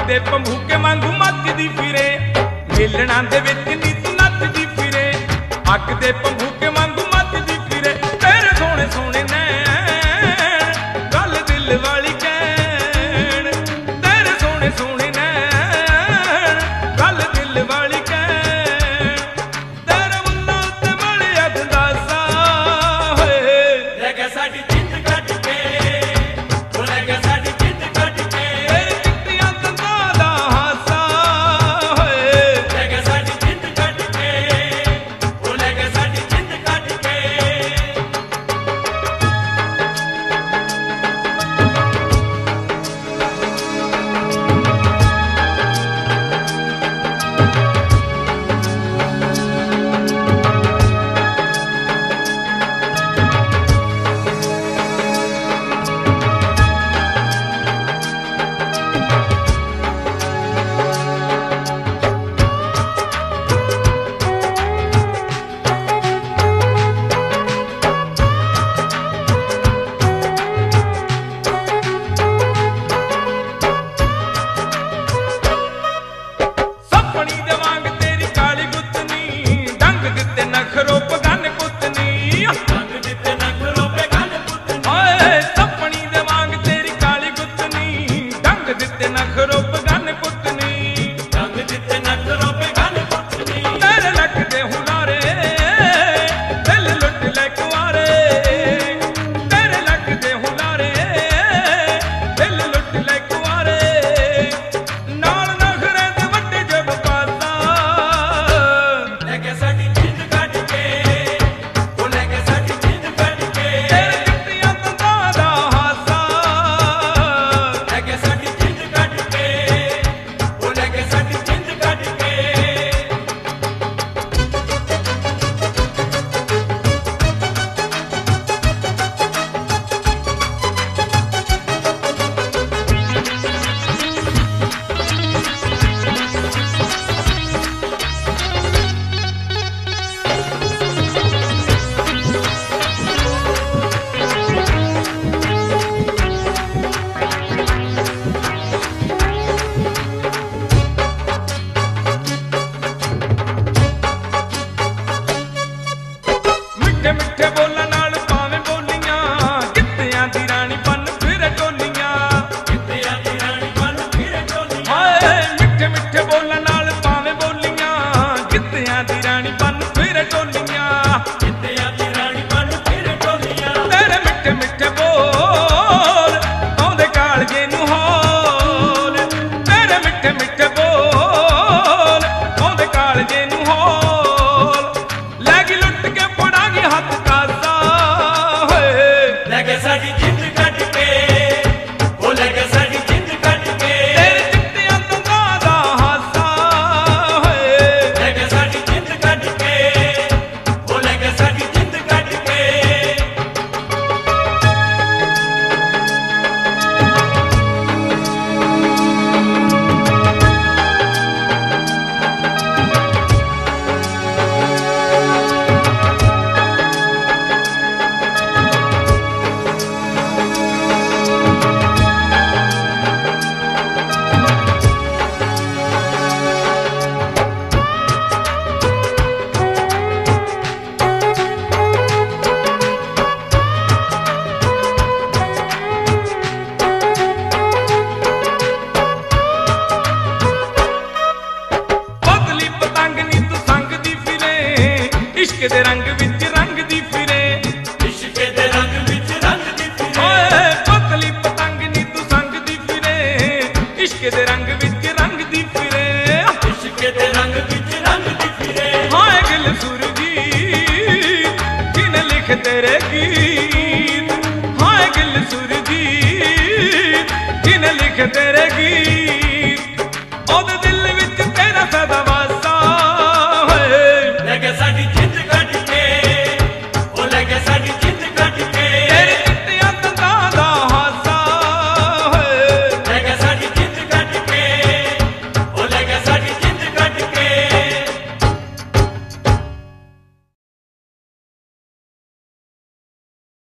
ਦੇ ਭੰਬੂਕੇ ਵਾਂਗੂ ਮੱਚਦੀ ਫਿਰੇ, ਮੇਲਣਾ ਦੇ ਵਿੱਚ ਨੀ ਤੂੰ ਨੱਚਦੀ ਫਿਰੇ। ਅੱਗ ਦੇ ਭੰਬੂਕੇ ਵਾਂਗੂ ਮੱਚਦੀ ਫਿਰੇ, ਤੇਰੇ ਸੋਹਣੇ ਸੋਹਣੇ ਨੈਣ ਗੱਲ ਦਿਲ ਵਾਲੀ ਕਹਿਣ, ਤੇਰੇ ਸੋਹਣੇ ਸੋਹਣੇ ਨੈਣ ਗੱਲ ਦਿਲ ਵਾਲੀ ਕਹਿਣ। ਤੇਰੇ ਮੁੰਨਾਂ ਉੱਤੇ ਮਲਿਆ ਗੰਦਾਸਾ ਹੋਏ, ਲੈ ਗਿਆ ਸਾਡੀ ਜਿੰਦ ਕੱਢ ਕੇ, ਉਹ ਲੈ ਗਿਆ ਸਾਡੀ ਜਿੰਦ ਕੱਢ ਕੇ। ਤੇਰੇ ਚਿੱਟੀਆਂ ਦੰਦਾਂ ਦਾ ਹਾਸਾ ਹੋਏ, ਲੈ ਗਿਆ ਸਾਡੀ ਜਿੰਦ ਕੱਢ ਕੇ, ਉਹ ਲੈ ਗਿਆ ਸਾਡੀ ਜਿੰਦ ਕੱਢ ਕੇ। ਸੱਪਣੀ ਦੇ ਵਾਂਗ ਤੇਰੀ ਕਾਲੀ ਗੁੱਤਨੀ, ਡੰਗ ਦਿੱਤੇ ਨਖਰੋ ਪਗਨ ਪੁੱਤਨੀ। ਰੰਗ ਦਿੱਤੇ ਨਖਰੋ ਪੇ ਗੱਲ ਪੁੱਤਨੀ, ਓਏ ਸੱਪਣੀ ਦੇ ਵਾਂਗ ਤੇਰੀ ਕਾਲੀ ਗੁੱਤਨੀ, ਡੰਗ ਦਿੱਤੇ ਨਖਰੋ ਪਗਨ ਪੁੱਤਨੀ। ਰੰਗ ਦਿੱਤੇ ਨਖਰੋ ਪੇ ਗੱਲ ਪੁੱਤਨੀ। ਤੇਰੇ ਲੱਗਦੇ ਹੁਲਾਰੇ ਦਿਲ ਲੁੱਟ ਲੈ ਕੁਆਰੇ, ਤੇਰੇ ਲੱਗਦੇ ਹੁਲਾਰੇ ਦਿਲ ਲੁੱਟ ਲੈ ਕੁਆਰੇ। ਨਾਲ ਨਖਰੇ ਦੇ ਵੱਡੇ ਜਬ ਪਾਸਾ, ਲੈ ਗਿਆ ਸਾਡੀ ਜਿੰਦ ਕੱਢ ਕੇ, ਉਹ ਲੈ ਗਿਆ ਸਾਡੀ ਜਿੰਦ ਕੱਢ ਕੇ। ਤੇਰੇ ਚਿੱਟੀਆਂ ਦੰਦਾਂ ਦਾ ਹਾਸਾ, ਲੈ ਗਿਆ ਸਾਡੀ ਜਿੰਦ ਕੱਢ ਕੇ, ਉਹ ਲੈ ਗਿਆ ਸਾਡੀ ਜਿੰਦ ਕੱਢ ਕੇ। ਮਿੱਠੇ ਮਿੱਠੇ ਬੋਲਾਂ ਨਾਲ ਭਾਵੇਂ ਬੋਲੀਆਂ, ਗਿੱਧਿਆਂ ਦੀ ਰਾਣੀ ਬਣ ਫਿਰੇ ਟੋਲੀਆਂ। ਗਿੱਧਿਆਂ ਦੀ ਰਾਣੀ ਬਣ ਫਿਰੇ ਟੋਲੀਆਂ। ਹਾਏ ਮਿੱਠੇ ਮਿੱਠੇ ਬੋਲਾਂ ਨਾਲ ਭਾਵੇਂ ਬੋਲੀਆਂ, ਗਿੱਧਿਆਂ ਦੀ ਰਾਣੀ ਬਣ ਫਿਰੇ ਟੋਲੀਆਂ। ਗਿੱਧਿਆਂ ਦੀ ਰਾਣੀ ਬਣ ਫਿਰੇ ਟੋਲੀਆਂ। ਤੇਰੇ ਮਿੱਠੇ ਮਿੱਠੇ ਬੋਲ ਆਉਂਦੇ ਕਾਲਜੇ ਨੂੰ ਹੌਲ, ਤੇਰੇ ਮਿੱਠੇ ਮਿੱਠੇ ਬੋਲ ਆਉਂਦੇ ਕਾਲਜੇ ਨੂੰ ਹੌਲ। ਲੈ ਗਈ ਲੁੱਟ ਕੇ ਫੜਾਂਗੀ ਹੱਥ ਕਾਸਾ ਹੋਏ, ਲੈ ਗਿਆ ਸਾਡੀ ਜਿੰਦ ਕੱਢ ਕੇ, ਉਹ ਲੈ ਗਿਆ ਸਾਡੀ ਜਿੰਦ ਕੱਢ ਕੇ। ਤੇਰੇ ਚਿੱਟੀਆਂ ਦੰਦਾਂ ਦਾ ਹਾਸਾ ਹੋਏ, ਲੈ ਗਿਆ ਸਾਡੀ ਜਿੰਦ ਕੱਢ ਕੇ, ਉਹ ਲੈ ਗਿਆ ਸਾਡੀ ਜਿੰਦ ਕੱਢ ਕੇ। ਬਦਲੀ ਪਤੰਗ ਨੀ ਤੂੰ ਸੰਗ ਦੀ ਫਿਰੇ, ਇਸ਼ਕ ਦੇ ਰੰਗ ਵਿੱਚ ਰੰਗ ਦੀ ਫਿਰੇ। ਇਸ਼ਕ ਦੇ ਰੰਗ ਵਿੱਚ ਰੰਗ ਦੀ ਫਿਰੇ। ਓਏ ਬਦਲੀ ਪਤੰਗ ਨੀ ਤੂੰ ਸੰਗ ਦੀ ਫਿਰੇ, ਇਸ਼ਕ ਦੇ ਰੰਗ ਵਿੱਚ ਰੰਗ ਦੀ ਫਿਰੇ। ਇਸ਼ਕ ਦੇ ਰੰਗ ਵਿੱਚ ਰੰਗ ਦੀ ਫਿਰੇ। ਹਾਏ ਗਿਲ ਸੁਰਜੀਤ ਜਿਨੇ ਲਿਖ ਤੇਰੇ ਗੀਤ, ਹਾਏ ਗਿਲ ਸੁਰਜੀਤ ਜਿਨੇ ਲਿਖ ਤੇਰੇ ਗੀਤ। ਉਹਦੇ